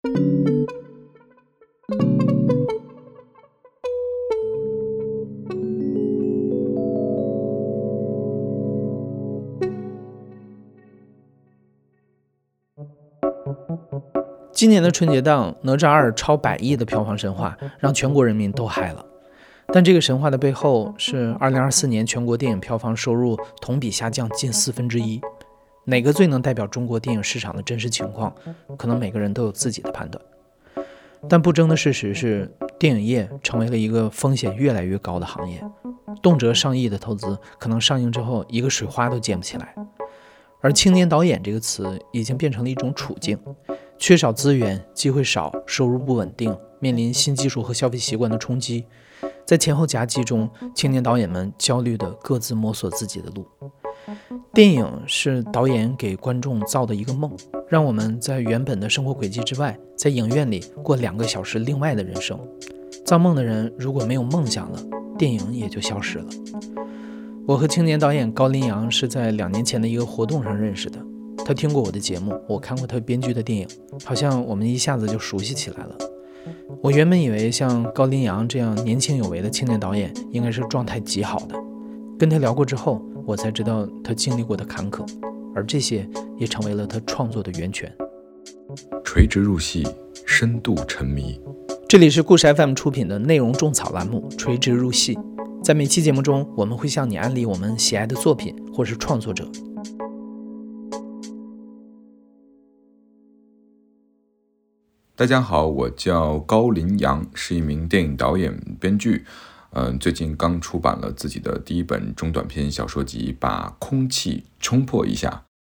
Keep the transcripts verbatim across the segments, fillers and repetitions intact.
今年的春节档，哪吒二超百亿的票房神话让全国人民都嗨了。但这个神话的背后是二零二四年全国电影票房收入同比下降近四分之一。哪个最能代表中国电影市场的真实情况，可能每个人都有自己的判断。但不争的事实是，电影业成为了一个风险越来越高的行业，动辄上亿的投资，可能上映之后一个水花都溅不起来。而青年导演这个词已经变成了一种处境，缺少资源，机会少，收入不稳定，面临新技术和消费习惯的冲击。在前后夹击中，青年导演们焦虑地各自摸索自己的路。电影是导演给观众造的一个梦，让我们在原本的生活轨迹之外，在影院里过两个小时另外的人生。造梦的人如果没有梦想了，电影也就消失了。我和青年导演高林阳是在两年前的一个活动上认识的，他听过我的节目，我看过他编剧的电影，好像我们一下子就熟悉起来了。我原本以为像高林阳这样年轻有为的青年导演应该是状态极好的，跟他聊过之后，我才知道他经历过的坎坷，而这些也成为了他创作的源泉。 垂直入戏，深度沉迷。 这里是故事 F M 出品的内容种草栏目《垂直入戏》，在每期节目中，我们会向你安利我们喜爱的作品或是创作者。 大家好，我叫高林阳，是一名电影导演、编剧。嗯，最近刚出版了自己的第一本中短篇小说集《把空气冲破一下》。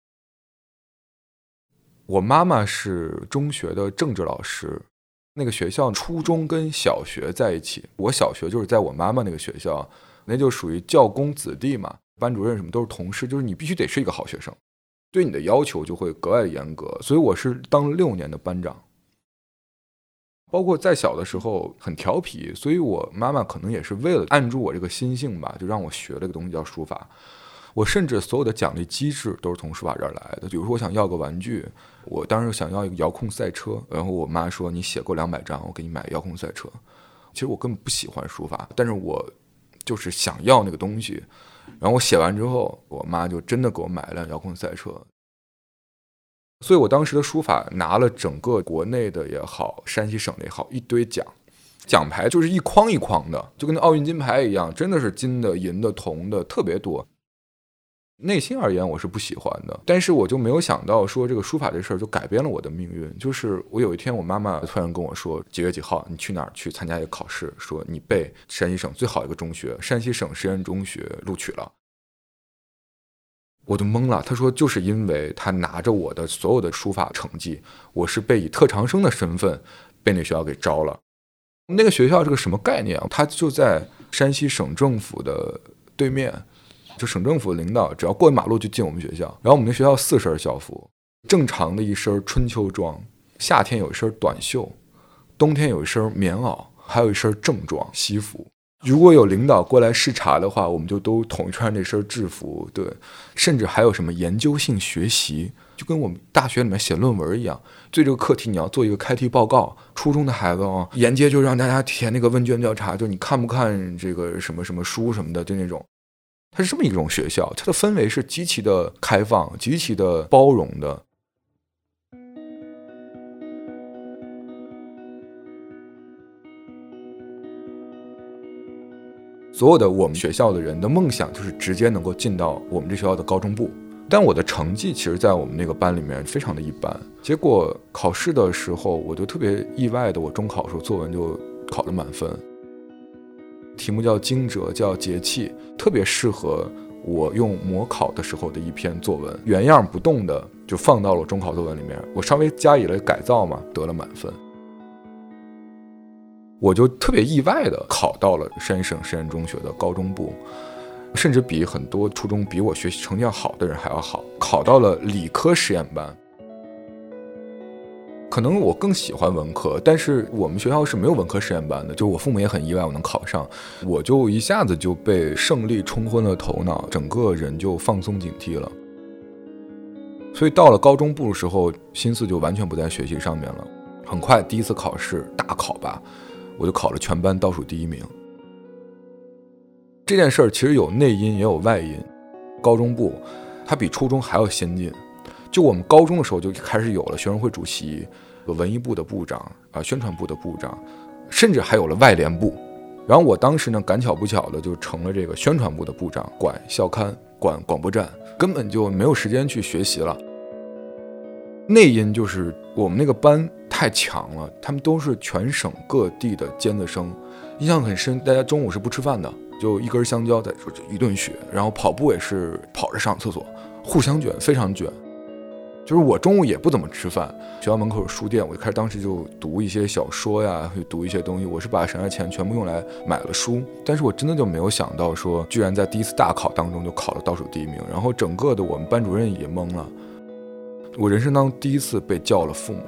我妈妈是中学的政治老师，那个学校初中跟小学在一起，我小学就是在我妈妈那个学校，那就属于教工子弟嘛，班主任什么都是同事，就是你必须得是一个好学生，对你的要求就会格外严格，所以我是当六年的班长。包括在小的时候很调皮，所以我妈妈可能也是为了按住我这个心性吧，就让我学了个东西叫书法。我甚至所有的奖励机制都是从书法这儿来的，比如说我想要个玩具，我当时想要一个遥控赛车，然后我妈说你写够两百张我给你买遥控赛车。其实我根本不喜欢书法，但是我就是想要那个东西，然后我写完之后，我妈就真的给我买了辆遥控赛车。所以我当时的书法拿了整个国内的也好，山西省的也好，一堆奖，奖牌就是一筐一筐的，就跟奥运金牌一样，真的是金的、银的、铜的特别多。内心而言我是不喜欢的，但是我就没有想到说这个书法这事儿就改变了我的命运。就是我有一天我妈妈突然跟我说，几月几号你去哪儿去参加一个考试，说你被山西省最好一个中学山西省实验中学录取了。我就懵了，他说就是因为他拿着我的所有的书法成绩，我是被以特长生的身份被那学校给招了。那个学校是个什么概念啊？它就在山西省政府的对面，就省政府的领导只要过马路就进我们学校。然后我们那学校四身校服，正常的一身春秋装，夏天有一身短袖，冬天有一身棉袄，还有一身正装西服。如果有领导过来视察的话，我们就都统一穿这身制服。对，甚至还有什么研究性学习，就跟我们大学里面写论文一样。对这个课题你要做一个开题报告，初中的孩子哦，沿街就让大家填那个问卷调查，就你看不看这个什么什么书什么的，就那种。它是这么一种学校，它的氛围是极其的开放，极其的包容的。所有的我们学校的人的梦想就是直接能够进到我们这学校的高中部，但我的成绩其实在我们那个班里面非常的一般。结果考试的时候我就特别意外的，我中考的时候作文就考了满分，题目叫惊蛰，叫节气，特别适合我用模考的时候的一篇作文，原样不动的就放到了中考作文里面，我稍微加以了改造嘛，得了满分。我就特别意外的考到了山西省实验中学的高中部，甚至比很多初中比我学习成绩好的人还要好，考到了理科实验班。可能我更喜欢文科，但是我们学校是没有文科实验班的，就我父母也很意外我能考上，我就一下子就被胜利冲昏了头脑，整个人就放松警惕了。所以到了高中部的时候，心思就完全不在学习上面了。 很快第一次考试大考吧，我就考了全班倒数第一名。这件事儿其实有内因也有外因。高中部它比初中还要先进，就我们高中的时候就开始有了学生会主席、文艺部的部长啊、宣传部的部长，甚至还有了外联部。然后我当时呢，赶巧不巧的就成了这个宣传部的部长，管校刊、管广播站，根本就没有时间去学习了。内因就是我们那个班太强了，他们都是全省各地的尖子生，印象很深。大家中午是不吃饭的，就一根香蕉在说一顿学，然后跑步也是跑着上厕所，互相卷，非常卷。就是我中午也不怎么吃饭，学校门口有书店，我就开始当时就读一些小说呀，会读一些东西。我是把省下钱全部用来买了书，但是我真的就没有想到说，居然在第一次大考当中就考了倒数第一名，然后整个的我们班主任也懵了。我人生当中第一次被叫了父母。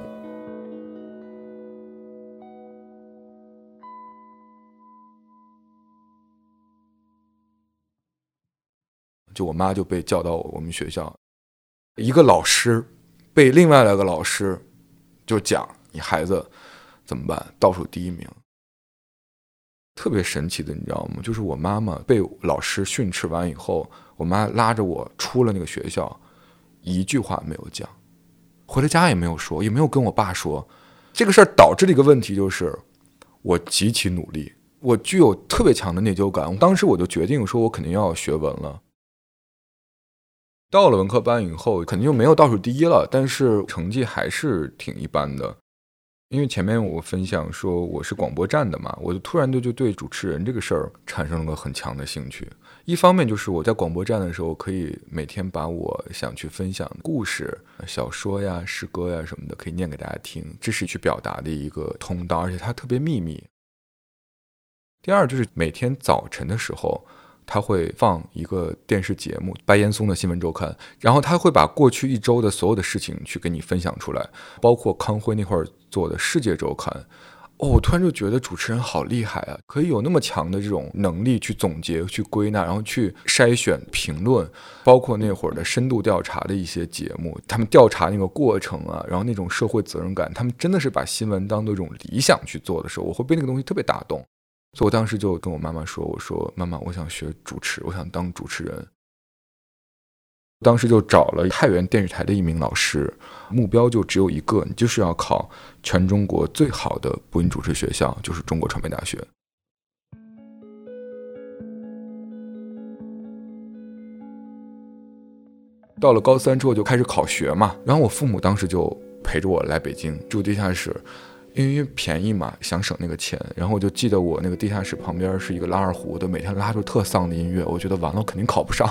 就我妈就被叫到我们学校，一个老师被另外两个老师就讲你孩子怎么办，倒数第一名。特别神奇的你知道吗，就是我妈妈被老师训斥完以后，我妈拉着我出了那个学校，一句话没有讲，回了家也没有说，也没有跟我爸说。这个事儿导致的一个问题就是我极其努力，我具有特别强的内疚感。当时我就决定说我肯定要学文了。到了文科班以后肯定就没有倒数第一了，但是成绩还是挺一般的。因为前面我分享说我是广播站的嘛，我就突然就就对主持人这个事儿产生了很强的兴趣。一方面就是我在广播站的时候可以每天把我想去分享的故事、小说呀、诗歌呀什么的可以念给大家听，这是去表达的一个通道，而且它特别秘密。第二就是每天早晨的时候他会放一个电视节目，白岩松的新闻周刊，然后他会把过去一周的所有的事情去给你分享出来，包括康辉那会儿做的世界周刊。哦，我突然就觉得主持人好厉害啊，可以有那么强的这种能力去总结、去归纳，然后去筛选评论，包括那会儿的深度调查的一些节目，他们调查那个过程啊，然后那种社会责任感，他们真的是把新闻当做一种理想去做的时候，我会被那个东西特别打动。所以我当时就跟我妈妈说，我说妈妈，我想学主持，我想当主持人。当时就找了太原电视台的一名老师，目标就只有一个，你就是要考全中国最好的播音主持学校，就是中国传媒大学。到了高三之后就开始考学嘛，然后我父母当时就陪着我来北京住地下室，因为便宜嘛，想省那个钱。然后我就记得我那个地下室旁边是一个拉二胡的，每天拉出特丧的音乐，我觉得完了，我肯定考不上。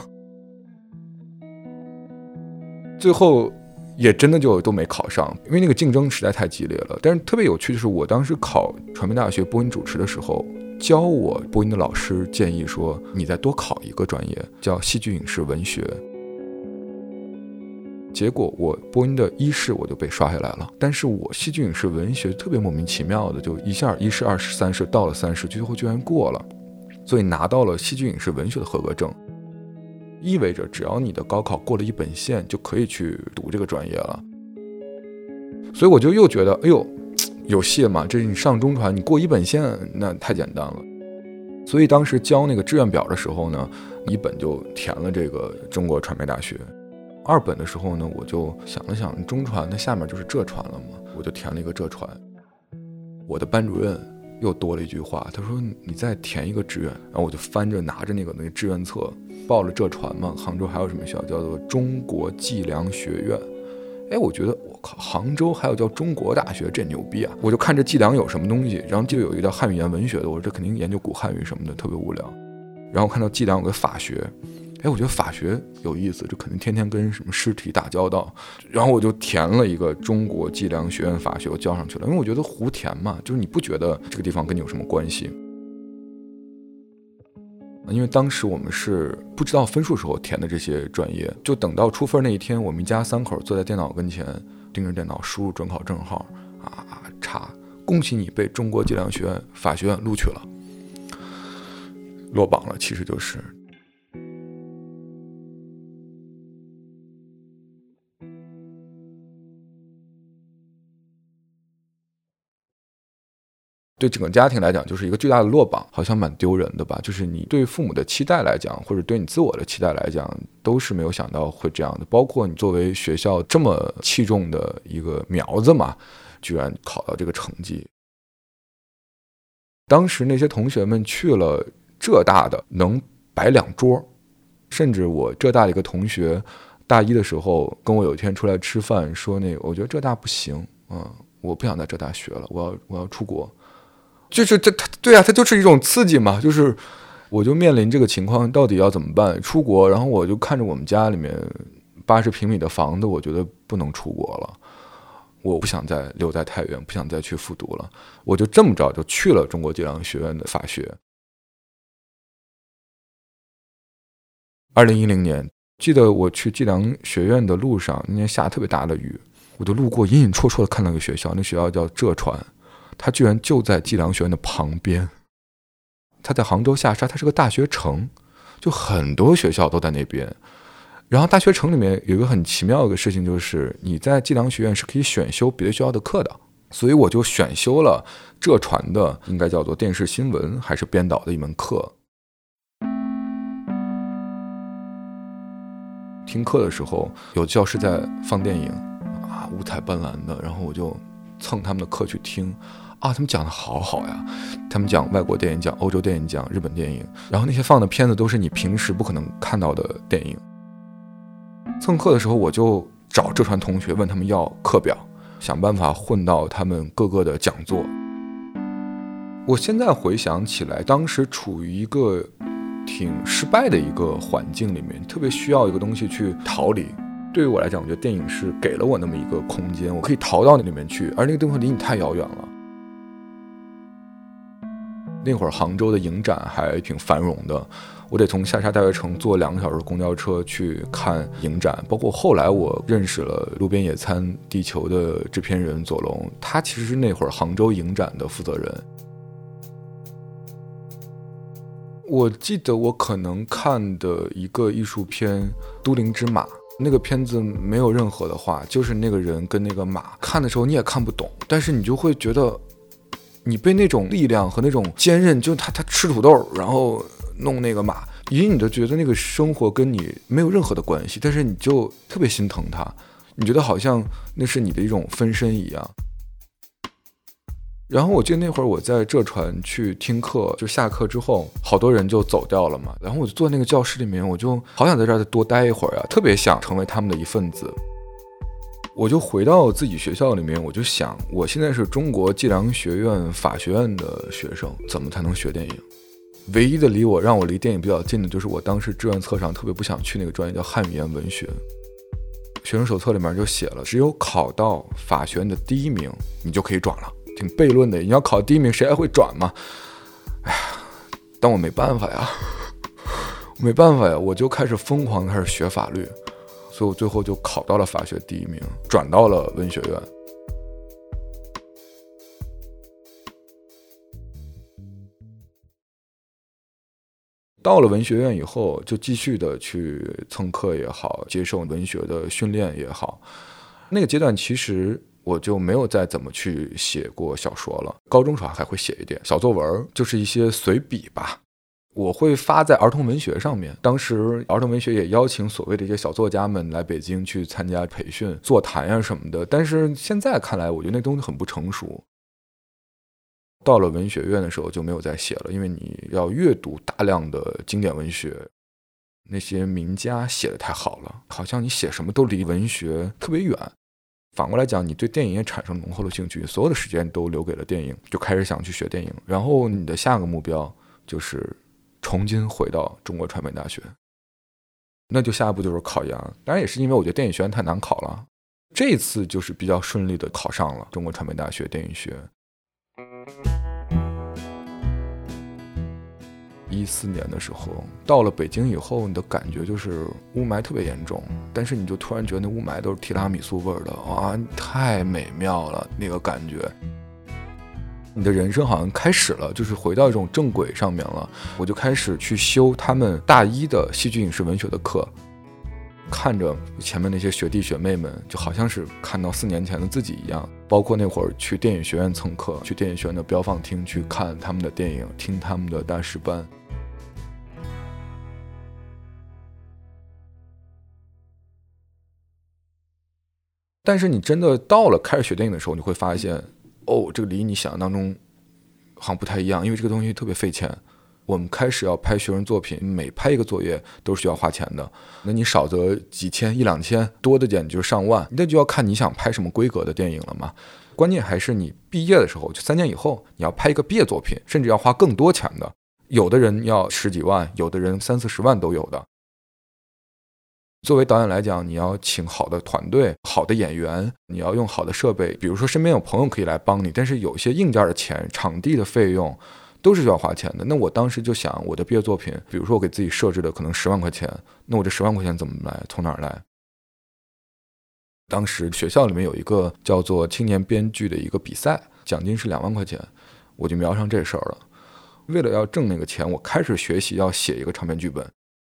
最后也真的就都没考上，因为那个竞争实在太激烈了。但是特别有趣的是，我当时考传媒大学播音主持的时候，教我播音的老师建议说，你再多考一个专业，叫戏剧影视文学。结果我播音的一试我就被刷下来了，但是我戏剧影视文学特别莫名其妙的，就一下一试、二试、三试，到了三试，最后居然过了，所以拿到了戏剧影视文学的合格证，意味着只要你的高考过了一本线，就可以去读这个专业了。所以我就又觉得，哎呦，有戏嘛！这是你上中传，你过一本线，那太简单了。所以当时交那个志愿表的时候呢，一本就填了这个中国传媒大学。二本的时候呢，我就想了想，中传那下面就是浙传了嘛，我就填了一个浙传。我的班主任又多了一句话，他说你再填一个志愿，然后我就翻着拿着那个那个志愿册报了浙传嘛。杭州还有什么学校叫做中国计量学院？哎，我觉得我靠，杭州还有叫中国大学，这牛逼啊！我就看这计量有什么东西，然后就有一个叫汉语言文学的，我说这肯定研究古汉语什么的，特别无聊。然后看到计量有个法学。哎，我觉得法学有意思，这肯定天天跟什么尸体打交道。然后我就填了一个中国计量学院法学，我交上去了，因为我觉得胡填嘛，就是你不觉得这个地方跟你有什么关系。因为当时我们是不知道分数时候填的这些专业，就等到出分那一天，我们一家三口坐在电脑跟前，盯着电脑输入准考证号啊，查，恭喜你被中国计量学院法学院录取了，落榜了，其实就是。 对整个家庭来讲就是一个巨大的落榜，好像蛮丢人的吧。就是你对父母的期待来讲，或者对你自我的期待来讲，都是没有想到会这样的。包括你作为学校这么器重的一个苗子嘛，居然考到这个成绩。当时那些同学们去了浙大的能摆两桌，甚至我浙大的一个同学大一的时候跟我有一天出来吃饭，说那个我觉得浙大不行，嗯，我不想在浙大学了，我要我要出国。就是这他对啊，它就是一种刺激嘛。就是我就面临这个情况，到底要怎么办？出国，然后我就看着我们家里面八十平米的房子，我觉得不能出国了。我不想再留在太原，不想再去复读了。我就这么着就去了中国计量学院的法学。二零一零年，记得我去计量学院的路上，那年下特别大的雨，我就路过，隐隐绰绰的看到一个学校，那学校叫浙传。它居然就在计量学院的旁边，它在杭州下沙，它是个大学城，就很多学校都在那边。然后大学城里面有一个很奇妙的一个事情，就是你在计量学院是可以选修别的学校的课的，所以我就选修了浙传的，应该叫做电视新闻还是编导的一门课。听课的时候，有教师在放电影啊，五彩斑斓的，然后我就蹭他们的课去听。啊，他们讲的好好呀！他们讲外国电影，讲欧洲电影，讲日本电影，然后那些放的片子都是你平时不可能看到的电影。蹭课的时候，我就找浙传同学问他们要课表，想办法混到他们各个的讲座。我现在回想起来，当时处于一个挺失败的一个环境里面，特别需要一个东西去逃离。对于我来讲，我觉得电影是给了我那么一个空间，我可以逃到那里面去，而那个地方离你太遥远了。那会儿杭州的影展还挺繁荣的，我得从下沙大学城坐两个小时公交车去看影展。包括后来我认识了路边野餐地球的制片人左龙，他其实是那会儿杭州影展的负责人。我记得我可能看的一个艺术片《都灵之马》，那个片子没有任何的话，就是那个人跟那个马，看的时候你也看不懂，但是你就会觉得你被那种力量和那种坚韧，就他他吃土豆然后弄那个马，以及你就觉得那个生活跟你没有任何的关系，但是你就特别心疼他，你觉得好像那是你的一种分身一样。然后我记得那会儿我在浙传去听课，就下课之后好多人就走掉了嘛，然后我就坐那个教室里面，我就好想在这儿多待一会儿啊，特别想成为他们的一份子。我就回到自己学校里面，我就想，我现在是中国计量学院法学院的学生，怎么才能学电影？唯一的离我让我离电影比较近的就是我当时志愿册上特别不想去那个专业叫汉语言文学，学生手册里面就写了，只有考到法学院的第一名你就可以转了，挺悖论的，你要考第一名谁还会转嘛？哎呀，但我没办法呀，没办法呀，我就开始疯狂开始学法律，所以我最后就考到了法学第一名，转到了文学院。到了文学院以后，就继续的去蹭课也好，接受文学的训练也好。那个阶段其实我就没有再怎么去写过小说了，高中时候还会写一点小作文，就是一些随笔吧。我会发在儿童文学上面，当时儿童文学也邀请所谓的一些小作家们来北京去参加培训座谈呀什么的，但是现在看来我觉得那东西很不成熟。到了文学院的时候就没有再写了，因为你要阅读大量的经典文学，那些名家写得太好了，好像你写什么都离文学特别远。反过来讲，你对电影也产生浓厚的兴趣，所有的时间都留给了电影，就开始想去学电影。然后你的下个目标就是重新回到中国传媒大学，那就下一步就是考研。当然也是因为我觉得电影学院太难考了，这一次就是比较顺利的考上了中国传媒大学电影学。一四年的时候到了北京以后，你的感觉就是雾霾特别严重，但是你就突然觉得那雾霾都是提拉米苏味的，哇，太美妙了那个感觉。你的人生好像开始了，就是回到一种正轨上面了。我就开始去修他们大一的戏剧影视文学的课， 看着前面那些学弟学妹们，就好像是看到四年前的自己一样。包括那会儿去电影学院蹭课，去电影学院的标放厅去看他们的电影，听他们的大师班。但是你真的到了开始学电影的时候，你会发现，哦，这个离你想象当中好像不太一样，因为这个东西特别费钱。我们开始要拍学生作品，每拍一个作业都是需要花钱的。那你少则几千一两千，多的点就是上万，那就要看你想拍什么规格的电影了嘛。关键还是你毕业的时候，就三年以后你要拍一个毕业作品，甚至要花更多钱的。有的人要十几万，有的人三四十万都有的。作为导演来讲，你要请好的团队、好的演员，你要用好的设备，比如说身边有朋友可以来帮你，但是有些硬件的钱、场地的费用都是需要花钱的。那我当时就想，我的毕业作品，比如说我给自己设置的可能十万块钱，那我这十万块钱怎么来？从哪儿来？当时学校里面有一个叫做青年编剧的一个比赛，奖金是两万块钱，我就瞄上这事儿了。为了要挣那个钱，我开始学习要写一个长篇剧本。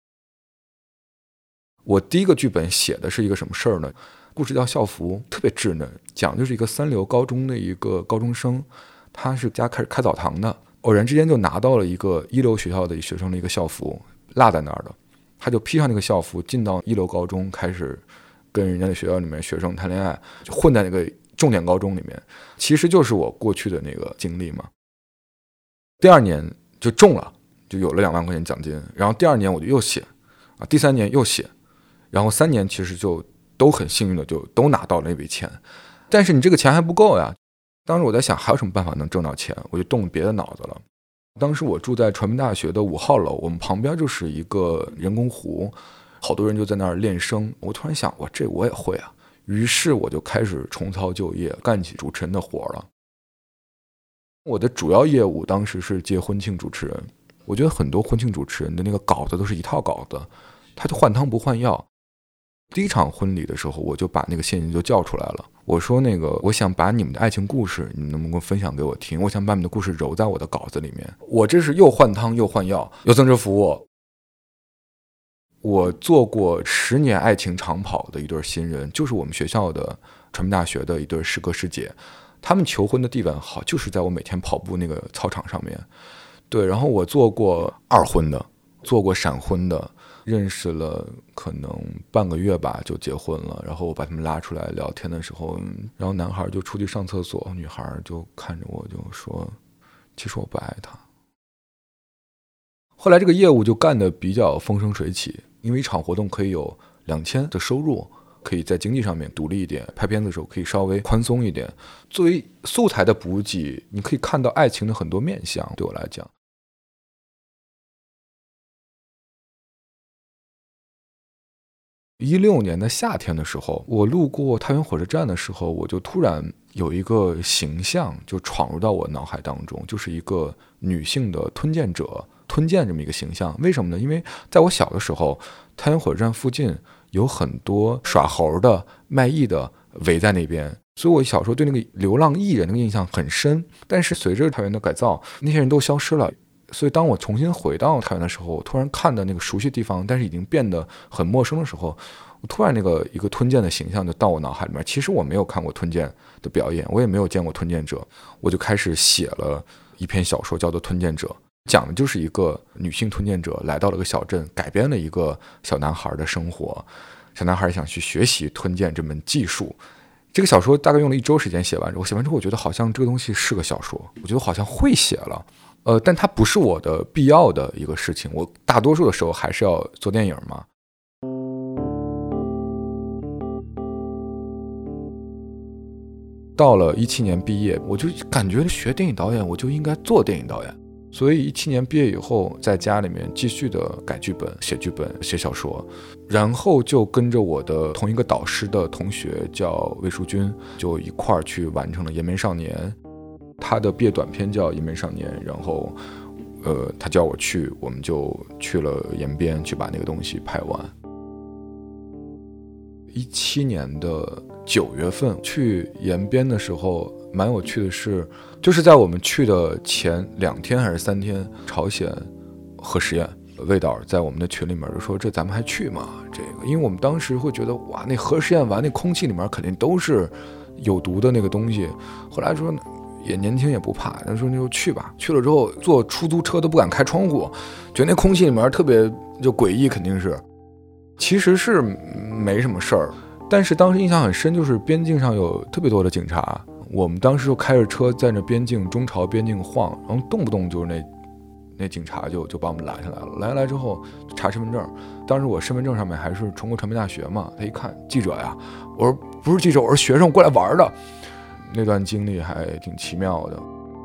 我第一个剧本写的是一个什么事儿呢？故事叫《校服》，特别稚嫩，讲就是一个三流高中的一个高中生，他是家开始开澡堂的，偶然之间就拿到了一个一流学校的学生的一个校服，落在那儿的，他就披上那个校服，进到一流高中，开始跟人家的学校里面学生谈恋爱，就混在那个重点高中里面，其实就是我过去的那个经历嘛。第二年就中了，就有了两万块钱奖金，然后第二年我就又写啊，第三年又写。然后三年其实就都很幸运的就都拿到了那笔钱，但是你这个钱还不够呀。当时我在想还有什么办法能挣到钱，我就动了别的脑子了。当时我住在传媒大学的五号楼，我们旁边就是一个人工湖，好多人就在那儿练声。我突然想，哇，这我也会啊。于是我就开始重操旧业，干起主持人的活了。我的主要业务当时是接婚庆主持人，我觉得很多婚庆主持人的那个稿子都是一套稿子，他就换汤不换药。第一场婚礼的时候，我就把那个现金就叫出来了。我说那个，我想把你们的爱情故事，你们能不能分享给我听？我想把你们的故事揉在我的稿子里面。我这是又换汤又换药，又增值服务。我做过十年爱情长跑的一对新人，就是我们学校的传媒大学的一对师哥师姐，他们求婚的地段好，就是在我每天跑步那个操场上面。对，然后我做过二婚的，做过闪婚的。认识了可能半个月吧就结婚了，然后我把他们拉出来聊天的时候，然后男孩就出去上厕所，女孩就看着我就说，其实我不爱他。后来这个业务就干得比较风生水起，因为一场活动可以有两千的收入，可以在经济上面独立一点，拍片子的时候可以稍微宽松一点。作为素材的补给，你可以看到爱情的很多面向，对我来讲。一六年的夏天的时候，我路过太原火车站的时候，我就突然有一个形象就闯入到我脑海当中，就是一个女性的吞剑者，吞剑这么一个形象。为什么呢？因为在我小的时候，太原火车站附近有很多耍猴的、卖艺的围在那边，所以我小时候对那个流浪艺人那个印象很深。但是随着太原的改造，那些人都消失了。所以当我重新回到太原的时候，我突然看到那个熟悉地方，但是已经变得很陌生的时候，我突然那个一个吞剑的形象就到我脑海里面。其实我没有看过吞剑的表演，我也没有见过吞剑者，我就开始写了一篇小说叫做《吞剑者》，讲的就是一个女性吞剑者来到了个小镇，改编了一个小男孩的生活。小男孩想去学习吞剑这门技术。这个小说大概用了一周时间写完，我写完之后我觉得好像这个东西是个小说，我觉得好像会写了。呃，但它不是我的必要的一个事情，我大多数的时候还是要做电影嘛。到了一七年毕业，我就感觉学电影导演，我就应该做电影导演。所以一七年毕业以后，在家里面继续的改剧本、写剧本、写小说，然后就跟着我的同一个导师的同学叫魏淑君，就一块儿去完成了《延绵少年》。他的毕业短片叫《延绵少年》，然后，呃，他叫我去，我们就去了延边，去把那个东西拍完。一七年的九月份去延边的时候，蛮有趣的是，就是在我们去的前两天还是三天，朝鲜核实验， 魏导在我们的群里面就说，这咱们还去吗？这个，因为我们当时会觉得，哇，那核实验完那空气里面肯定都是有毒的那个东西。后来说也年轻也不怕，他说那就去吧。去了之后坐出租车都不敢开窗户，觉得那空气里面特别就诡异，肯定是。其实是没什么事儿，但是当时印象很深，就是边境上有特别多的警察。我们当时就开着车在那边境中朝边境晃，然后动不动就是那那警察就就把我们拦下来了。拦下来之后查身份证，当时我身份证上面还是中国传媒大学嘛，他一看记者呀，我说不是记者，我是学生过来玩的。那段经历还挺奇妙的。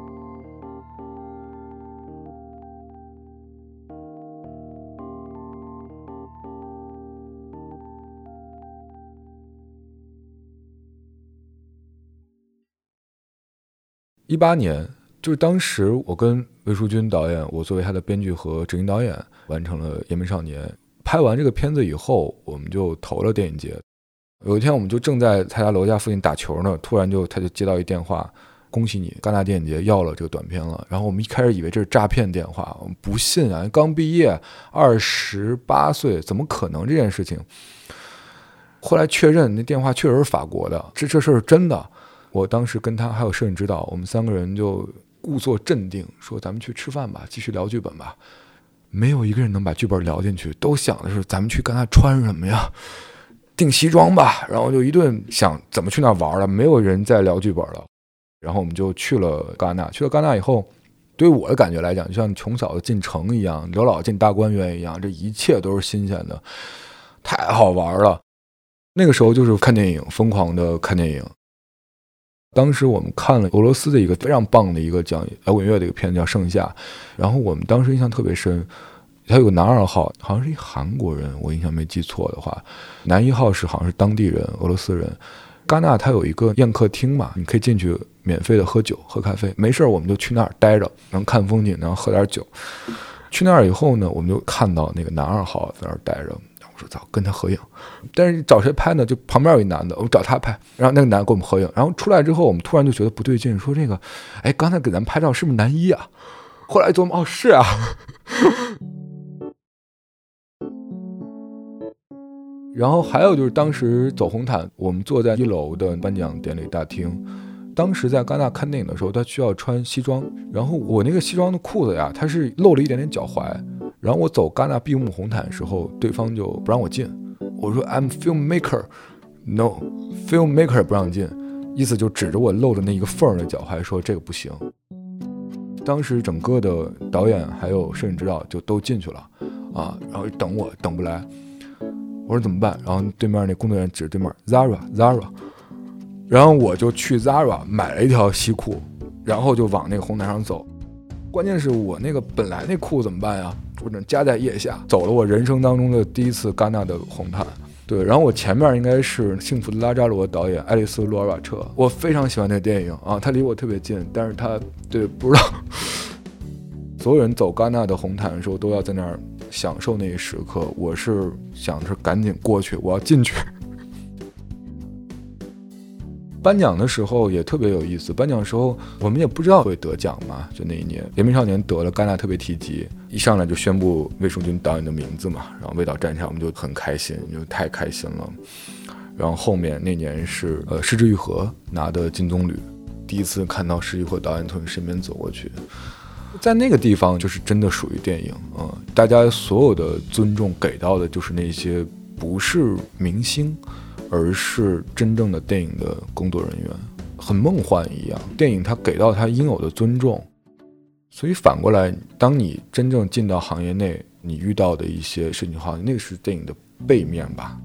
一八年，就是当时我跟魏淑君导演，我作为他的编剧和执行导演，完成了《延边少年》。拍完这个片子以后，我们就投了电影节。有一天，我们就正在他家楼下附近打球呢，突然就他就接到一电话，恭喜你，戛纳电影节要了这个短片了。然后我们一开始以为这是诈骗电话，我们不信啊，刚毕业，二十八岁，怎么可能这件事情？后来确认那电话确实是法国的，这这事儿是真的。我当时跟他还有摄影指导，我们三个人就故作镇定，说咱们去吃饭吧，继续聊剧本吧。没有一个人能把剧本聊进去，都想的是咱们去跟他穿什么呀，订西装吧，然后就一顿想怎么去那玩了，没有人再聊剧本了。然后我们就去了戛纳，去了戛纳以后，对于我的感觉来讲，就像穷小子进城一样，刘老进大观园一样，这一切都是新鲜的，太好玩了。那个时候就是看电影，疯狂的看电影。当时我们看了俄罗斯的一个非常棒的一个讲摇滚乐的一个片子叫《盛夏》，然后我们当时印象特别深，他有个男二号，好像是一韩国人，我印象没记错的话，男一号是好像是当地人，俄罗斯人。戛纳它有一个宴客厅嘛，你可以进去免费的喝酒喝咖啡，没事我们就去那儿待着，然后看风景，然后喝点酒。去那儿以后呢，我们就看到那个男二号在那儿待着，我说操，跟他合影。但是找谁拍呢？就旁边有一男的，我找他拍，然后那个男的跟我们合影。然后出来之后，我们突然就觉得不对劲，说这个，哎，刚才给咱们拍照是不是男一啊？后来琢磨，哦，是啊。然后还有就是当时走红毯，我们坐在一楼的颁奖典礼大厅。当时在戛纳看电影的时候，他需要穿西装，然后我那个西装的裤子呀，它是露了一点点脚踝。然后我走戛纳闭幕红毯的时候，对方就不让我进。我说 I'm filmmaker， no filmmaker 不让进，意思就指着我露的那一个缝的脚踝说这个不行。当时整个的导演还有摄影指导就都进去了啊，然后等我等不来，我说怎么办？然后对面那工作人员指对面 Zara Zara， 然后我就去 Zara 买了一条西裤，然后就往那个红毯上走。关键是我那个本来那裤怎么办呀？我只能夹在腋下，走了我人生当中的第一次戛纳的红毯。对，然后我前面应该是《幸福的拉扎罗》导演爱丽丝·罗尔瓦彻，我非常喜欢那个电影啊，他离我特别近，但是他对不知道，所有人走戛纳的红毯的时候都要在那儿享受那一时刻，我是想着赶紧过去，我要进去。颁奖的时候也特别有意思，颁奖的时候我们也不知道会得奖嘛，就那一年《延边少年》得了戛纳特别提及，一上来就宣布魏淑君导演的名字嘛，然后魏导站上我们就很开心，就太开心了。然后后面那年是呃失之愈合拿的金棕榈，第一次看到失之愈合导演从你身边走过去，在那个地方就是真的属于电影啊、呃，大家所有的尊重给到的就是那些不是明星，而是真正的电影的工作人员，很梦幻一样。电影它给到它应有的尊重，所以反过来，当你真正进到行业内，你遇到的一些事情的话，那个是电影的背面吧。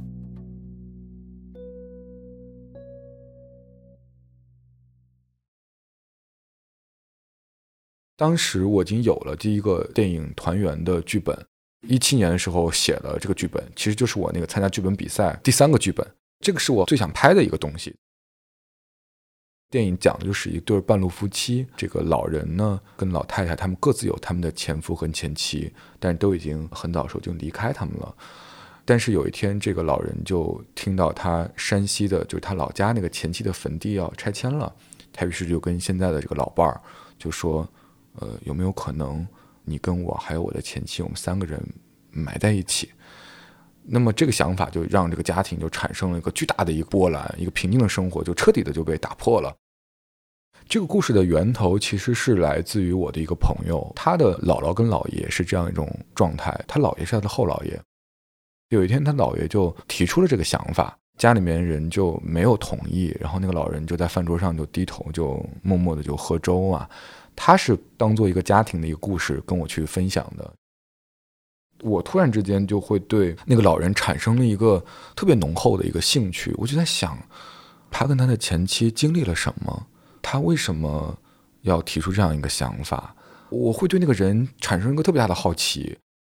当时我已经有了第一个电影团员的剧本，一七年的时候写了这个剧本，其实就是我那个参加剧本比赛第三个剧本。这个是我最想拍的一个东西。电影讲的就是一对半路夫妻，这个老人呢跟老太太他们各自有他们的前夫和前妻，但是都已经很早的时候就离开他们了。但是有一天这个老人就听到他山西的就是他老家那个前妻的坟地要拆迁了，他于是就跟现在的这个老伴儿就说呃，有没有可能你跟我还有我的前妻，我们三个人埋在一起。那么这个想法就让这个家庭就产生了一个巨大的一个波澜，一个平静的生活就彻底的就被打破了。这个故事的源头其实是来自于我的一个朋友，他的姥姥跟姥爷是这样一种状态，他姥爷是他的后姥爷。有一天他姥爷就提出了这个想法，家里面人就没有同意，然后那个老人就在饭桌上就低头就默默的就喝粥啊。他是当做一个家庭的一个故事跟我去分享的。我突然之间就会对那个老人产生了一个特别浓厚的一个兴趣，我就在想他跟他的前妻经历了什么，他为什么要提出这样一个想法，我会对那个人产生一个特别大的好奇。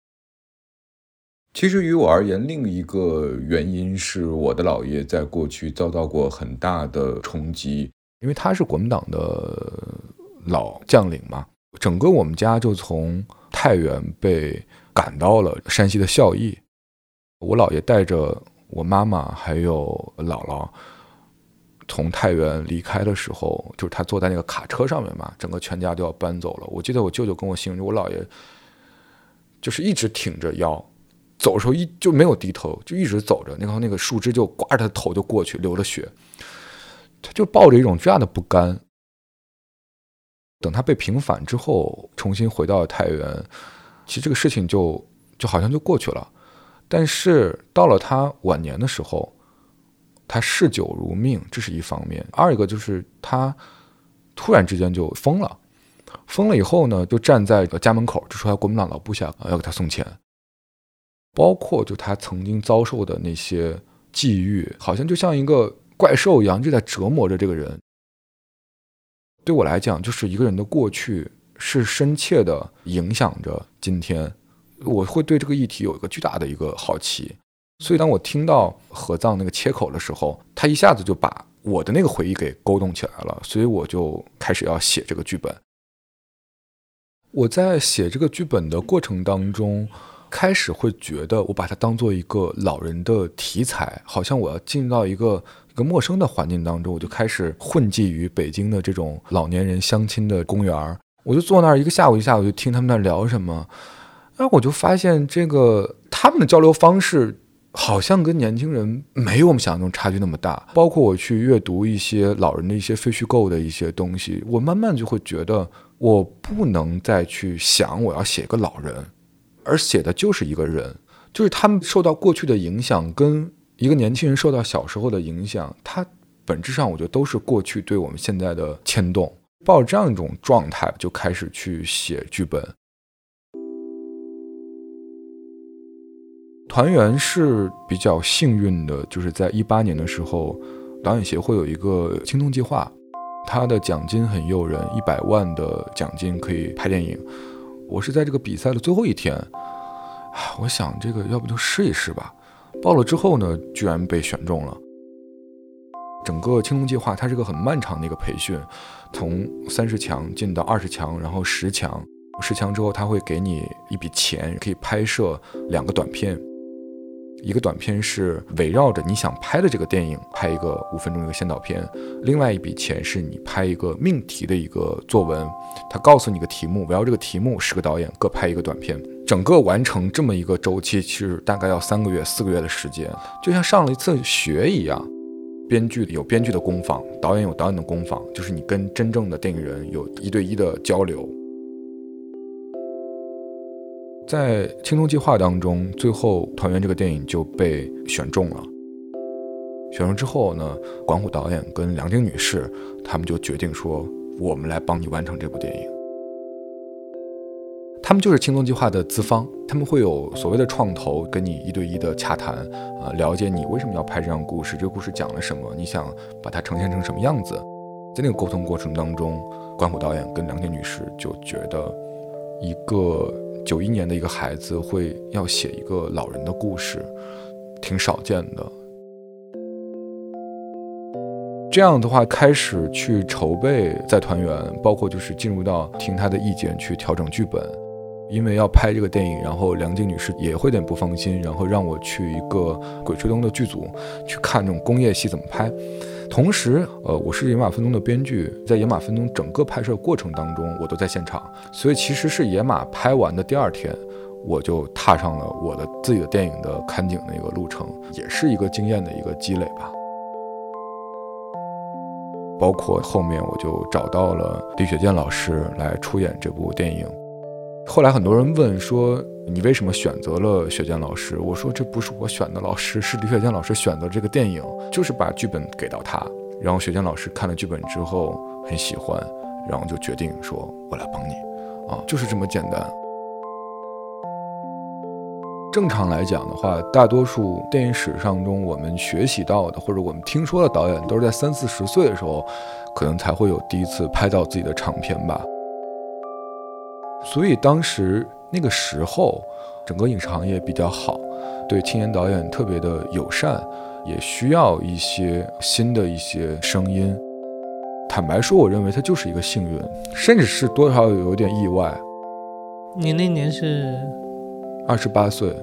其实于我而言，另一个原因是我的姥爷在过去遭到过很大的冲击， 因为他是国民党的老将领嘛，整个我们家就从太原被赶到了山西的孝义。我姥爷带着我妈妈还有姥姥从太原离开的时候，就是他坐在那个卡车上面嘛，整个全家都要搬走了。我记得我舅舅跟我形容，我姥爷就是一直挺着腰，走的时候一就没有低头，就一直走着，然后那个树枝就刮着他的头就过去，流了血。他就抱着一种巨大的不甘。等他被平反之后，重新回到太原，其实这个事情就就好像就过去了。但是到了他晚年的时候，他嗜酒如命，这是一方面；二一个就是他突然之间就疯了，疯了以后呢，就站在家门口，就说他国民党老部下要给他送钱，包括就他曾经遭受的那些际遇，好像就像一个怪兽一样，就在折磨着这个人。对我来讲，就是一个人的过去是深切的影响着今天，我会对这个议题有一个巨大的一个好奇。所以当我听到合葬那个切口的时候，他一下子就把我的那个回忆给勾动起来了，所以我就开始要写这个剧本。我在写这个剧本的过程当中，开始会觉得我把它当做一个老人的题材，好像我要进入到一个一个陌生的环境当中，我就开始混迹于北京的这种老年人相亲的公园，我就坐那儿一个下午一下午就听他们在聊什么，然后我就发现这个他们的交流方式好像跟年轻人没有我们想象中差距那么大。包括我去阅读一些老人的一些废墟构的一些东西，我慢慢就会觉得我不能再去想我要写个老人，而写的就是一个人，就是他们受到过去的影响跟一个年轻人受到小时候的影响，它本质上我觉得都是过去对我们现在的牵动。抱着这样一种状态就开始去写剧本。团圆是比较幸运的，就是在一八年的时候，导演协会有一个青铜计划，它的奖金很诱人，一百万的奖金可以拍电影。我是在这个比赛的最后一天，我想这个要不就试一试吧。报了之后呢，居然被选中了。整个青铜计划它是个很漫长的一个培训，从三十强进到二十强，然后十强，十强之后他会给你一笔钱，可以拍摄两个短片。一个短片是围绕着你想拍的这个电影拍一个五分钟的一个先导片，另外一笔钱是你拍一个命题的一个作文，他告诉你个题目，围绕这个题目十个导演各拍一个短片，整个完成这么一个周期其实大概要三个月四个月的时间，就像上了一次学一样。编剧有编剧的工坊，导演有导演的工坊，就是你跟真正的电影人有一对一的交流。在青铜计划当中，最后团圆这个电影就被选中了。选中之后呢，管虎导演跟梁丁女士他们就决定说，我们来帮你完成这部电影。他们就是青铜计划的资方，他们会有所谓的创投跟你一对一的洽谈，呃，了解你为什么要拍这样故事，这个故事讲了什么，你想把它呈现成什么样子。在那个沟通过程当中，管虎导演跟梁丁女士就觉得，一个九一年的一个孩子会要写一个老人的故事，挺少见的。这样的话，开始去筹备在团圆，包括就是进入到听他的意见去调整剧本。因为要拍这个电影，然后梁静女士也会有点不放心，然后让我去一个鬼吹灯的剧组去看这种工业戏怎么拍。 同时，呃，我是野马分鬃的编剧，在野马分鬃整个拍摄过程当中，我都在现场，所以其实是野马拍完的第二天，我就踏上了我的自己的电影的看景的一个路程，也是一个经验的一个积累吧。包括后面我就找到了李雪健老师来出演这部电影。后来很多人问说，你为什么选择了雪健老师？我说这不是我选的老师，是李雪健老师选择这个电影，就是把剧本给到他，然后雪健老师看了剧本之后很喜欢，然后就决定说我来帮你啊，就是这么简单。正常来讲的话，大多数电影史上中我们学习到的或者我们听说的导演都是在三四十岁的时候可能才会有第一次拍到自己的长片吧。所以当时那个时候整个影视行业比较好，对青年导演特别的友善，也需要一些新的一些声音。坦白说，我认为它就是一个幸运，甚至是多少有点意外。 你那年是二十八岁。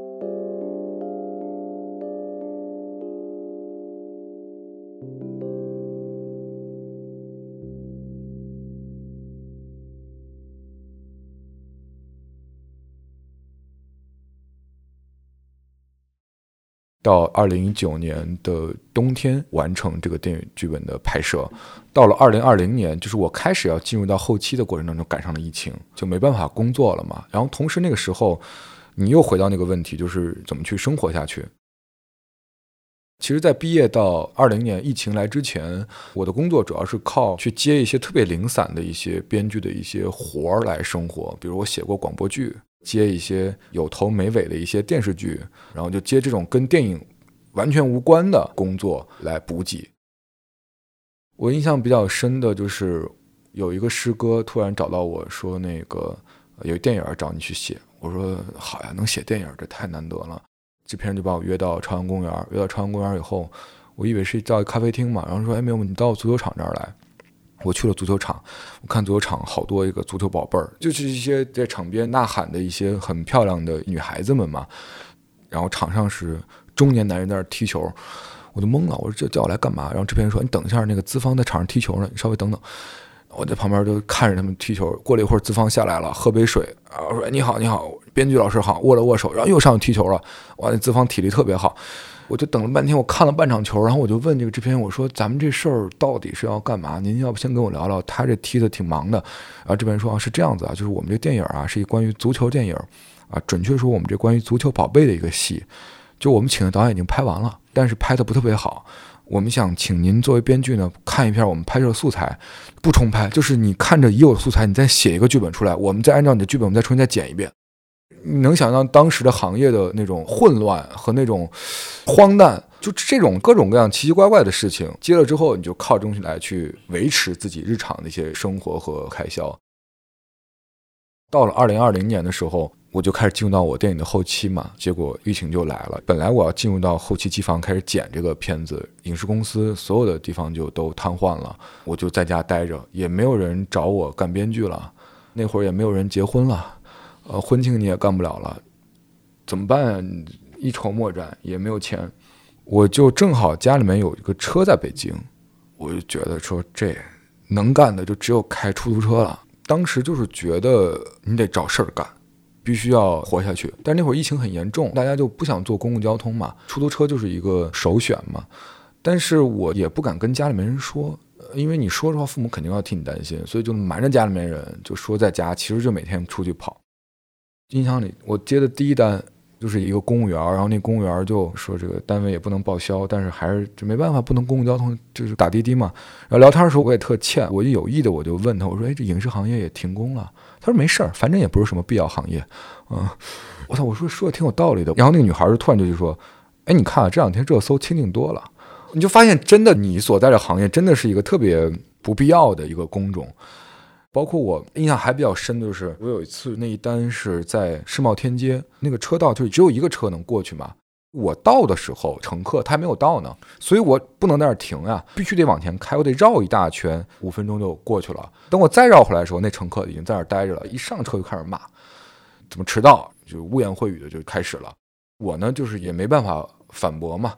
到二零一九年的冬天完成这个电影剧本的拍摄，到了二零二零年，就是我开始要进入到后期的过程当中，赶上了疫情，就没办法工作了嘛。然后同时那个时候，你又回到那个问题，就是怎么去生活下去。其实在毕业到二零年疫情来之前，我的工作主要是靠去接一些特别零散的一些编剧的一些活儿来生活，比如我写过广播剧，接一些有头没尾的一些电视剧，然后就接这种跟电影完全无关的工作来补给。我印象比较深的就是有一个师哥突然找到我说，那个有电影找你去写。我说好呀，能写电影这太难得了。制片人就把我约到朝阳公园，约到朝阳公园以后，我以为是到咖啡厅嘛，然后说哎没有，你到我足球场这儿来。我去了足球场，我看足球场好多一个足球宝贝儿，就是一些在场边呐喊的一些很漂亮的女孩子们嘛。然后场上是中年男人在那儿踢球，我就懵了，我说这叫我来干嘛？然后制片人说你等一下，那个资方在场上踢球呢，你稍微等等。我在旁边就看着他们踢球，过了一会儿资方下来了，喝杯水啊，我说你好你好，编剧老师好，握了握手，然后又上去踢球了。哇，那资方体力特别好。我就等了半天，我看了半场球，然后我就问这个制片人，我说咱们这事儿到底是要干嘛？您要不先跟我聊聊，他这踢的挺忙的。然后制片人说啊，是这样子啊，就是我们这电影啊是一关于足球电影啊，准确说我们这关于足球宝贝的一个戏，就我们请的导演已经拍完了，但是拍的不特别好。我们想请您作为编剧呢，看一篇我们拍摄素材，不重拍，就是你看着已有的素材，你再写一个剧本出来，我们再按照你的剧本，我们再重新再剪一遍。你能想象当时的行业的那种混乱和那种荒诞，就这种各种各样奇奇怪怪的事情，接了之后，你就靠东西来去维持自己日常的一些生活和开销。到了二零二零年的时候，我就开始进入到我电影的后期嘛，结果疫情就来了。本来我要进入到后期机房开始剪这个片子，影视公司所有的地方就都瘫痪了，我就在家待着，也没有人找我干编剧了，那会儿也没有人结婚了，呃，婚庆你也干不了了，怎么办？一筹莫展，也没有钱。我就正好家里面有一个车在北京，我就觉得说这能干的就只有开出租车了。当时就是觉得你得找事儿干，必须要活下去。但是那会儿疫情很严重，大家就不想坐公共交通嘛，出租车就是一个首选嘛。但是我也不敢跟家里面人说，因为你说的话父母肯定要替你担心，所以就瞒着家里面人，就说在家，其实就每天出去跑。印象里我接的第一单就是一个公务员，然后那公务员就说这个单位也不能报销，但是还是就没办法，不能公共交通，就是打滴滴嘛。然后聊天的时候我也特欠，我就有意的我就问他，我说哎，这影视行业也停工了。他说没事儿，反正也不是什么必要行业。嗯，我操，我说说的挺有道理的。然后那个女孩就突然就说，哎，你看啊，这两天热搜清静多了，你就发现真的你所在的行业真的是一个特别不必要的一个工种。包括我印象还比较深的就是我有一次那一单是在世贸天阶，那个车道就是只有一个车能过去嘛，我到的时候乘客他还没有到呢，所以我不能在那儿停啊，必须得往前开，我得绕一大圈，五分钟就过去了。等我再绕回来的时候，那乘客已经在那儿待着了，一上车就开始骂怎么迟到，就污言秽语的就开始了。我呢就是也没办法反驳嘛，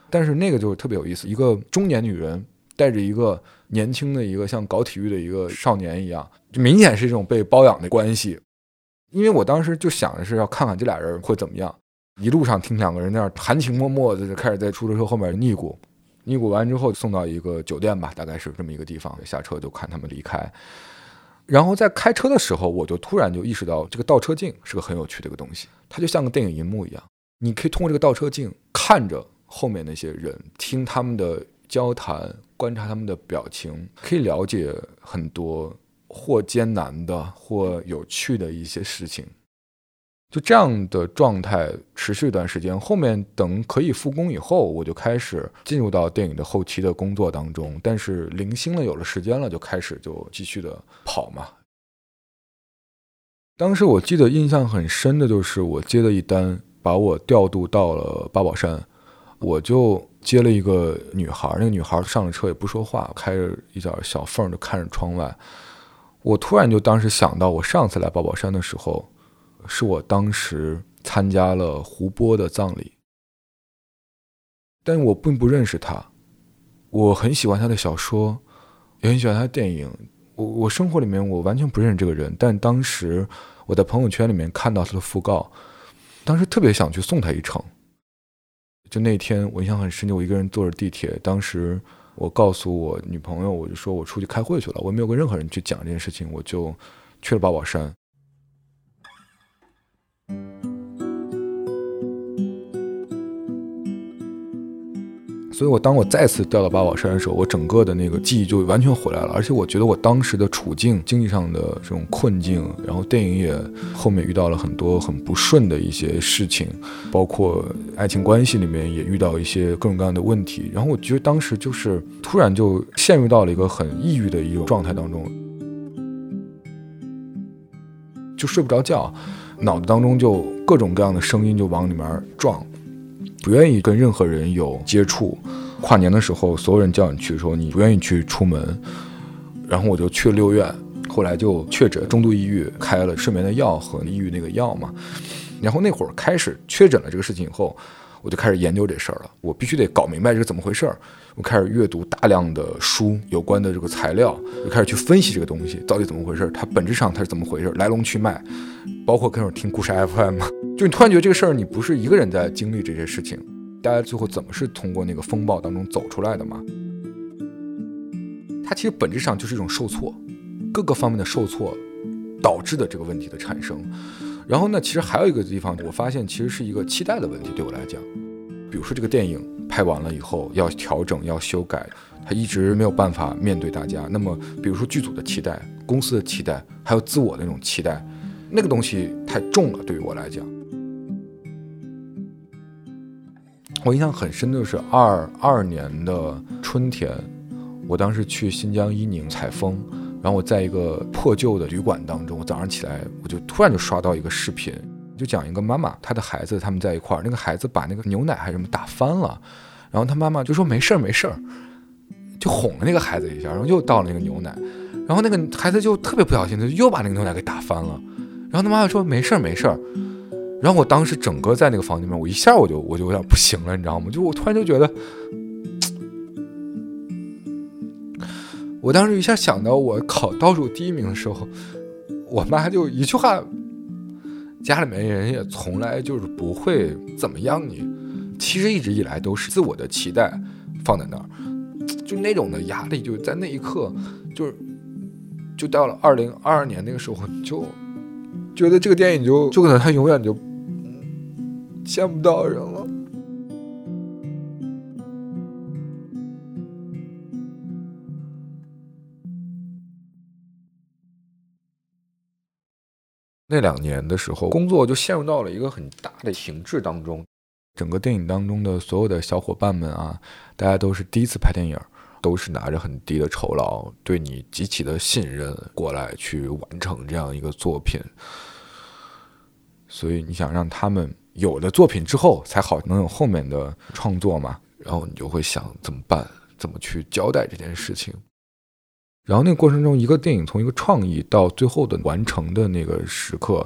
但是那个就特别有意思，一个中年女人带着一个年轻的一个像搞体育的一个少年一样，就明显是这种被包养的关系。因为我当时就想的是要看看这俩人会怎么样，一路上听两个人那样含情脉脉的开始在出租车后面腻咕，腻咕完之后送到一个酒店吧，大概是这么一个地方，下车就看他们离开。然后在开车的时候，我就突然就意识到这个倒车镜是个很有趣的一个东西，它就像个电影银幕一样，你可以通过这个倒车镜看着后面那些人，听他们的交谈，观察他们的表情，可以了解很多或艰难的或有趣的一些事情。就这样的状态持续一段时间，后面等可以复工以后，我就开始进入到电影的后期的工作当中，但是零星了，有了时间了，就开始就继续的跑嘛。当时我记得印象很深的就是我接了一单，把我调度到了八宝山，我就接了一个女孩，那个女孩上了车也不说话，开着一点小缝就看着窗外。我突然就当时想到，我上次来八宝山的时候，是我当时参加了胡波的葬礼，但我并不认识他，我很喜欢他的小说，也很喜欢他的电影，我我生活里面我完全不认识这个人，但当时我在朋友圈里面看到他的讣告，当时特别想去送他一程。就那天我印象很深，就我一个人坐着地铁，当时我告诉我女朋友，我就说我出去开会去了，我没有跟任何人去讲这件事情，我就去了八宝山。所以我当我再次掉到八宝山的时候，我整个的那个记忆就完全回来了，而且我觉得我当时的处境，经济上的这种困境，然后电影也后面遇到了很多很不顺的一些事情，包括爱情关系里面也遇到一些各种各样的问题，然后我觉得当时就是突然就陷入到了一个很抑郁的一种状态当中，就睡不着觉，脑子当中就各种各样的声音就往里面撞，不愿意跟任何人有接触。跨年的时候所有人叫你去说你不愿意去出门，然后我就去了六院，后来就确诊中度抑郁，开了睡眠的药和抑郁那个药嘛。然后那会儿开始确诊了这个事情以后，我就开始研究这事儿了，我必须得搞明白这个怎么回事儿。我开始阅读大量的书有关的这个材料，就开始去分析这个东西到底怎么回事，它本质上它是怎么回事，来龙去脉，包括开始听故事 F M， 就你突然觉得这个事儿你不是一个人在经历这些事情，大家最后怎么是通过那个风暴当中走出来的嘛？它其实本质上就是一种受挫，各个方面的受挫导致的这个问题的产生。然后呢，其实还有一个地方我发现其实是一个期待的问题，对我来讲，比如说这个电影拍完了以后要调整要修改，他一直没有办法面对大家，那么比如说剧组的期待，公司的期待，还有自我的那种期待，那个东西太重了，对于我来讲。我印象很深的是二二年的春天，我当时去新疆伊宁采风，然后我在一个破旧的旅馆当中，我早上起来我就突然就刷到一个视频，就讲一个妈妈她的孩子他们在一块儿，那个孩子把那个牛奶还是什么打翻了，然后他妈妈就说没事儿没事儿，就哄了那个孩子一下，然后又倒了那个牛奶，然后那个孩子就特别不小心的又把那个牛奶给打翻了，然后他妈妈说没事儿没事儿，然后我当时整个在那个房间里面，我一下我就我就有点不行了，你知道吗？就我突然就觉得，我当时一下想到我考倒数第一名的时候，我妈就一句话，家里面人也从来就是不会怎么样你，其实一直以来都是自我的期待放在那儿，就那种的压力，就在那一刻，就是就到了二零二二年那个时候，就觉得这个电影就就可能它永远就见不到人了。那两年的时候，工作就陷入到了一个很大的停滞当中。整个电影当中的所有的小伙伴们啊，大家都是第一次拍电影，都是拿着很低的酬劳，对你极其的信任过来去完成这样一个作品。所以你想让他们有了作品之后才好能有后面的创作嘛，然后你就会想怎么办，怎么去交代这件事情。然后那个过程中，一个电影从一个创意到最后的完成的那个时刻，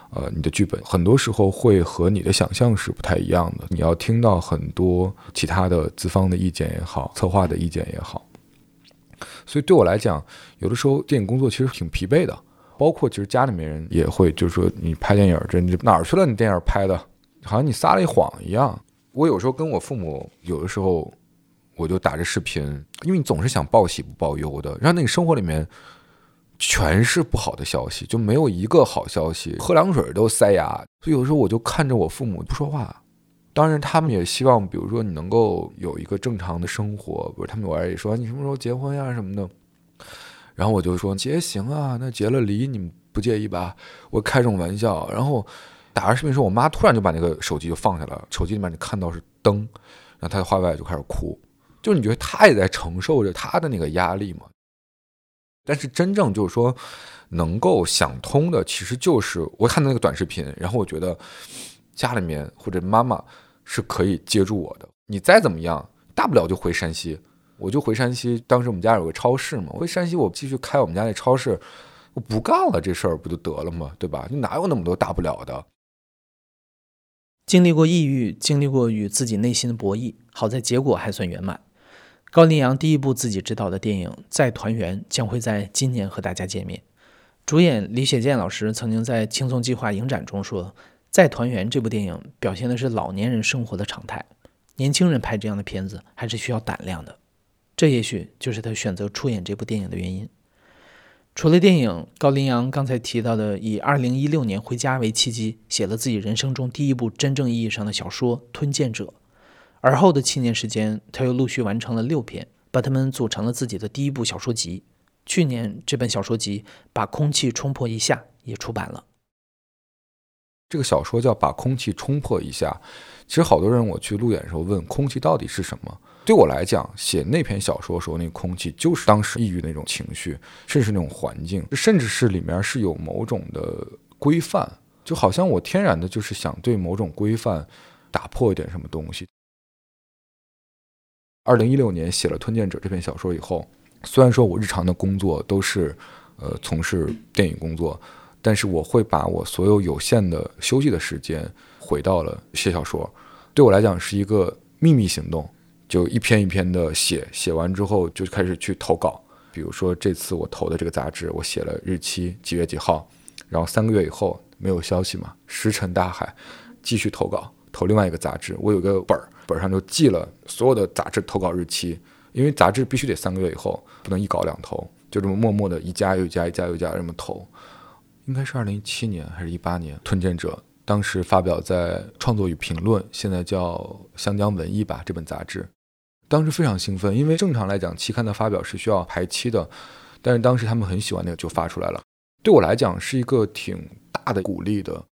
呃，你的剧本很多时候会和你的想象是不太一样的，你要听到很多其他的资方的意见也好，策划的意见也好。所以对我来讲，有的时候电影工作其实挺疲惫的，包括其实家里面人也会就是说，你拍电影这你哪儿去了？你电影拍的好像你撒了一谎一样。我有时候跟我父母，有的时候我就打着视频，因为你总是想报喜不报忧的，让那个生活里面全是不好的消息，就没有一个好消息，喝凉水都塞牙。所以有时候我就看着我父母不说话，当然他们也希望比如说你能够有一个正常的生活，比如他们有儿也说你什么时候结婚呀什么的，然后我就说结行啊，那结了离你们不介意吧，我开这种玩笑。然后打着视频时候，我妈突然就把那个手机就放下了，手机里面你看到是灯，然后她在话外就开始哭，就是你觉得她也在承受着她的那个压力嘛。但是真正就是说能够想通的，其实就是我看到那个短视频，然后我觉得家里面或者妈妈是可以接住我的，你再怎么样大不了就回山西，我就回山西。当时我们家有个超市嘛，回山西我继续开我们家那超市，我不干了，这事儿不就得了吗？对吧？你哪有那么多大不了的？ 经历过抑郁，经历过与自己内心的博弈，好在结果还算圆满。高林阳第一部自己执导的电影《再团圆》将会在今年和大家见面。主演李雪健老师曾经在轻松计划影展中说，《再团圆》这部电影表现的是老年人生活的常态，年轻人拍这样的片子还是需要胆量的，这也许就是他选择出演这部电影的原因。除了电影，高林阳刚才提到的以二零一六年回家为契机，写了自己人生中第一部真正意义上的小说《吞剑者》。而后的七年时间，他又陆续完成了六篇，把它们组成了自己的第一部小说集。去年这本小说集《把空气冲破一下》也出版了。 这个小说叫《把空气冲破一下》，其实好多人我去路演的时候问空气到底是什么，对我来讲，写那篇小说的时候，那个空气就是当时抑郁的那种情绪，甚至是那种环境，甚至是里面是有某种的规范，就好像我天然的就是想对某种规范打破一点什么东西。二零一六年写了《吞剑者》这篇小说以后，虽然说我日常的工作都是呃从事电影工作，但是我会把我所有有限的休息的时间回到了写小说。对我来讲是一个秘密行动，就一篇一篇的写，写完之后就开始去投稿。比如说这次我投的这个杂志，我写了日期几月几号，然后三个月以后没有消息嘛，石沉大海，继续投稿，投另外一个杂志。我有个本儿，本上就记了所有的杂志投稿日期，因为杂志必须得三个月以后，不能一稿两投，就这么默默的一家又一家一家又一家这么投。应该是二零一七年还是一八年，《吞剑者》当时发表在《创作与评论》，现在叫湘江文艺吧，这本杂志。当时非常兴奋，因为正常来讲期刊的发表是需要排期的，但是当时他们很喜欢那个就发出来了，对我来讲是一个挺大的鼓励的。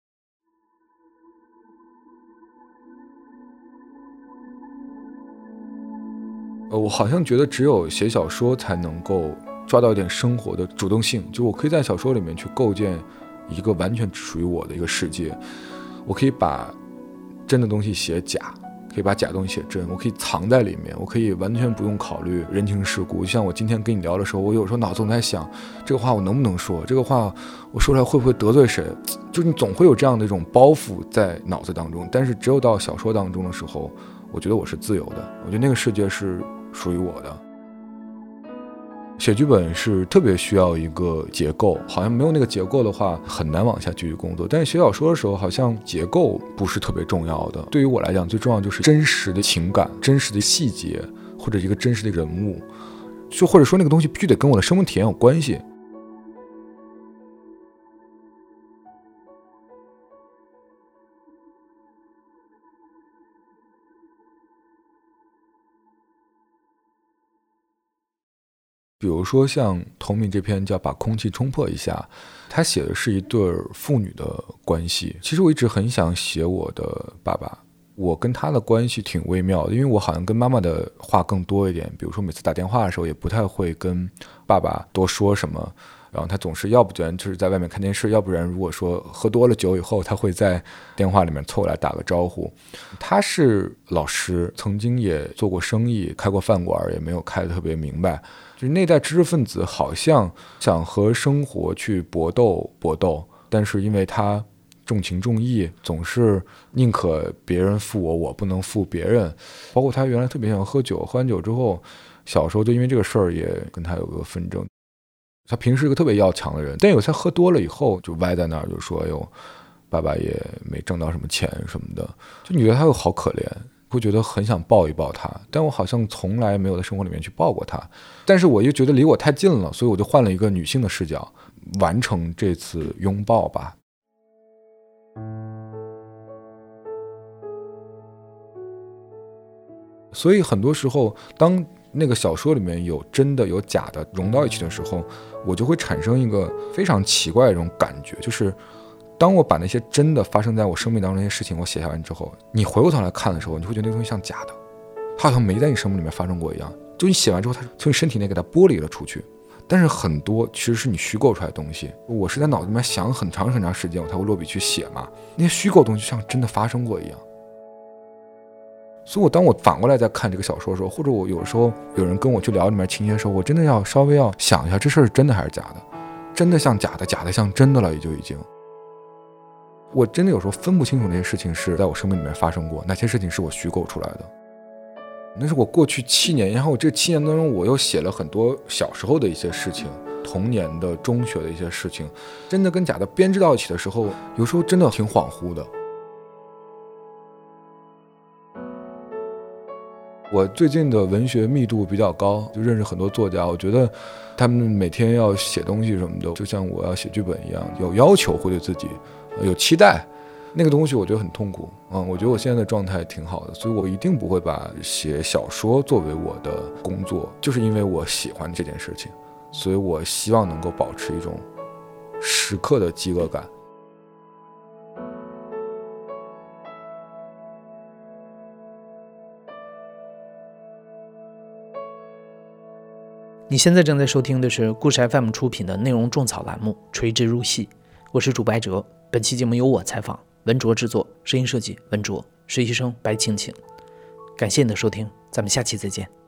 呃，我好像觉得只有写小说才能够抓到一点生活的主动性，就我可以在小说里面去构建一个完全属于我的一个世界，我可以把真的东西写假，可以把假东西写真，我可以藏在里面，我可以完全不用考虑人情世故。就像我今天跟你聊的时候，我有时候脑总在想，这个话我能不能说，这个话我说出来会不会得罪谁，就是你总会有这样的一种包袱在脑子当中。但是只有到小说当中的时候，我觉得我是自由的，我觉得那个世界是属于我的。写剧本是特别需要一个结构，好像没有那个结构的话很难往下继续工作。但是写小说的时候好像结构不是特别重要的，对于我来讲最重要就是真实的情感，真实的细节，或者一个真实的人物，就或者说那个东西必须得跟我的生命体验有关系。比如说像同名这篇叫《把空气冲破一下》，他写的是一对父女的关系。其实我一直很想写我的爸爸，我跟他的关系挺微妙的，因为我好像跟妈妈的话更多一点，比如说每次打电话的时候也不太会跟爸爸多说什么，然后他总是要不然就是在外面看电视，要不然如果说喝多了酒以后他会在电话里面凑过来打个招呼。他是老师，曾经也做过生意，开过饭馆，也没有开得特别明白，就是那代知识分子好像想和生活去搏斗搏斗，但是因为他重情重义，总是宁可别人负我，我不能负别人。包括他原来特别喜欢喝酒，喝完酒之后，小时候就因为这个事儿也跟他有个纷争。他平时是个特别要强的人，但有次他喝多了以后就歪在那儿，就说哎呦，爸爸也没挣到什么钱什么的，就你觉得他又好可怜，会觉得很想抱一抱他，但我好像从来没有在生活里面去抱过他。但是我又觉得离我太近了，所以我就换了一个女性的视角，完成这次拥抱吧。所以很多时候当那个小说里面有真的有假的融到一起的时候，我就会产生一个非常奇怪的一种感觉，就是当我把那些真的发生在我生命当中那些事情我写下来之后，你回过头来看的时候，你会觉得那个东西像假的，它好像没在你生命里面发生过一样，就你写完之后它从你身体内给它剥离了出去。但是很多其实是你虚构出来的东西，我是在脑子里面想很长很长时间我才会落笔去写嘛，那些虚构的东西就像真的发生过一样。所以我当我反过来在看这个小说的时候，或者我有的时候有人跟我去聊里面情节的时候，我真的要稍微要想一下这事儿是真的还是假的，真的像假的，假的像真的了，也就已经我真的有时候分不清楚那些事情是在我生命里面发生过，哪些事情是我虚构出来的。那是我过去七年，然后我这七年当中我又写了很多小时候的一些事情，童年的中学的一些事情，真的跟假的编织到一起的时候，有时候真的挺恍惚的。我最近的文学密度比较高，就认识很多作家，我觉得他们每天要写东西什么的，就像我要写剧本一样，有要求，会对自己有期待，那个东西我觉得很痛苦。嗯，我觉得我现在的状态挺好的，所以我一定不会把写小说作为我的工作，就是因为我喜欢这件事情，所以我希望能够保持一种时刻的饥饿感。 你现在正在收听的是故事 F M 出品的内容种草栏目《垂直入戏》，我是主播白哲。本期节目由我采访，文卓制作，声音设计文卓，实习生白晴晴。感谢你的收听，咱们下期再见。